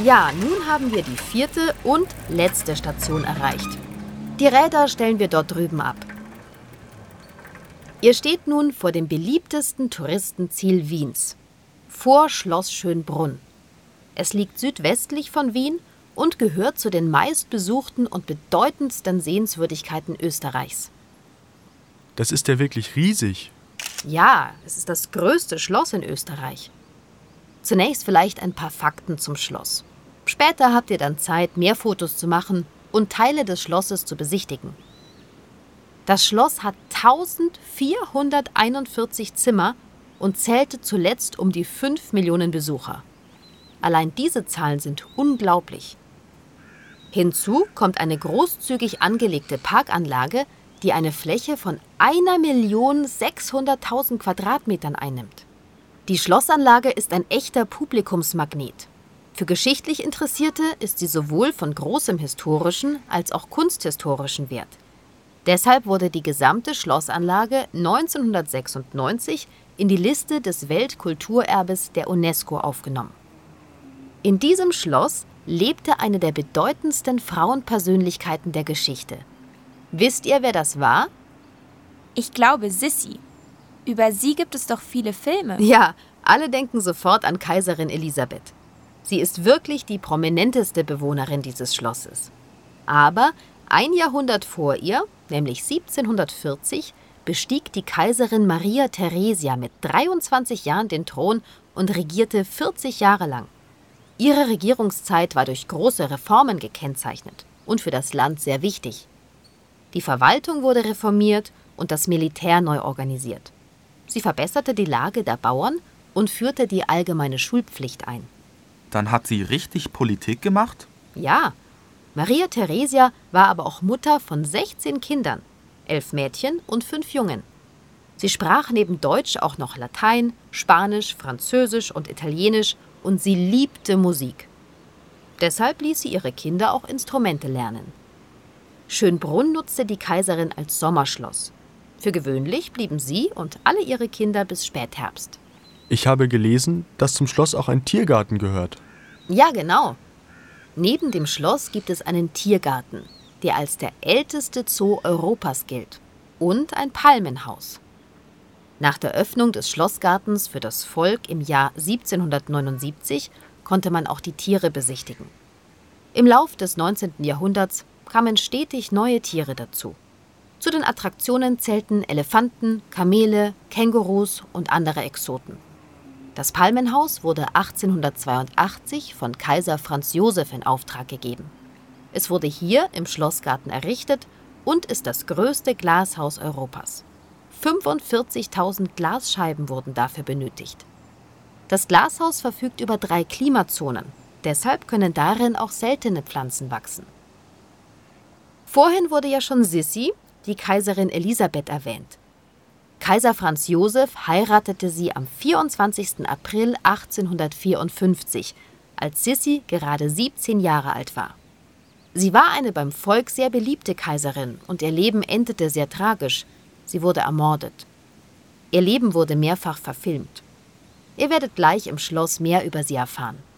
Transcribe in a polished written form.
Ja, nun haben wir die 4. und letzte Station erreicht. Die Räder stellen wir dort drüben ab. Ihr steht nun vor dem beliebtesten Touristenziel Wiens, vor Schloss Schönbrunn. Es liegt südwestlich von Wien und gehört zu den meistbesuchten und bedeutendsten Sehenswürdigkeiten Österreichs. Das ist ja wirklich riesig. Ja, es ist das größte Schloss in Österreich. Zunächst vielleicht ein paar Fakten zum Schloss. Später habt ihr dann Zeit, mehr Fotos zu machen und Teile des Schlosses zu besichtigen. Das Schloss hat 1441 Zimmer und zählte zuletzt um die 5 Millionen Besucher. Allein diese Zahlen sind unglaublich. Hinzu kommt eine großzügig angelegte Parkanlage, die eine Fläche von 1.600.000 Quadratmetern einnimmt. Die Schlossanlage ist ein echter Publikumsmagnet. Für geschichtlich Interessierte ist sie sowohl von großem historischen als auch kunsthistorischen Wert. Deshalb wurde die gesamte Schlossanlage 1996 in die Liste des Weltkulturerbes der UNESCO aufgenommen. In diesem Schloss lebte eine der bedeutendsten Frauenpersönlichkeiten der Geschichte. Wisst ihr, wer das war? Ich glaube Sissi. Über sie gibt es doch viele Filme. Ja, alle denken sofort an Kaiserin Elisabeth. Sie ist wirklich die prominenteste Bewohnerin dieses Schlosses. Aber ein Jahrhundert vor ihr, nämlich 1740, bestieg die Kaiserin Maria Theresia mit 23 Jahren den Thron und regierte 40 Jahre lang. Ihre Regierungszeit war durch große Reformen gekennzeichnet und für das Land sehr wichtig. Die Verwaltung wurde reformiert und das Militär neu organisiert. Sie verbesserte die Lage der Bauern und führte die allgemeine Schulpflicht ein. Dann hat sie richtig Politik gemacht? Ja, Maria Theresia war aber auch Mutter von 16 Kindern, 11 Mädchen und 5 Jungen. Sie sprach neben Deutsch auch noch Latein, Spanisch, Französisch und Italienisch und sie liebte Musik. Deshalb ließ sie ihre Kinder auch Instrumente lernen. Schönbrunn nutzte die Kaiserin als Sommerschloss. Für gewöhnlich blieben sie und alle ihre Kinder bis Spätherbst. Ich habe gelesen, dass zum Schloss auch ein Tiergarten gehört. Ja, genau. Neben dem Schloss gibt es einen Tiergarten, der als der älteste Zoo Europas gilt, und ein Palmenhaus. Nach der Öffnung des Schlossgartens für das Volk im Jahr 1779 konnte man auch die Tiere besichtigen. Im Lauf des 19. Jahrhunderts kamen stetig neue Tiere dazu. Zu den Attraktionen zählten Elefanten, Kamele, Kängurus und andere Exoten. Das Palmenhaus wurde 1882 von Kaiser Franz Josef in Auftrag gegeben. Es wurde hier im Schlossgarten errichtet und ist das größte Glashaus Europas. 45.000 Glasscheiben wurden dafür benötigt. Das Glashaus verfügt über 3 Klimazonen, deshalb können darin auch seltene Pflanzen wachsen. Vorhin wurde ja schon Sissi, die Kaiserin Elisabeth, erwähnt. Kaiser Franz Josef heiratete sie am 24. April 1854, als Sissi gerade 17 Jahre alt war. Sie war eine beim Volk sehr beliebte Kaiserin und ihr Leben endete sehr tragisch. Sie wurde ermordet. Ihr Leben wurde mehrfach verfilmt. Ihr werdet gleich im Schloss mehr über sie erfahren.